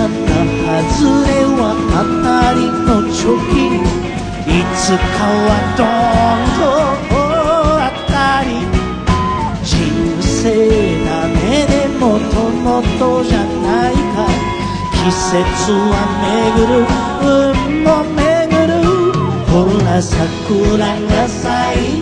外れは当たりの貯金、いつかはどんどん当たり、人生なめでもともとじゃないか、季節は巡る運も巡る、ほら桜が咲い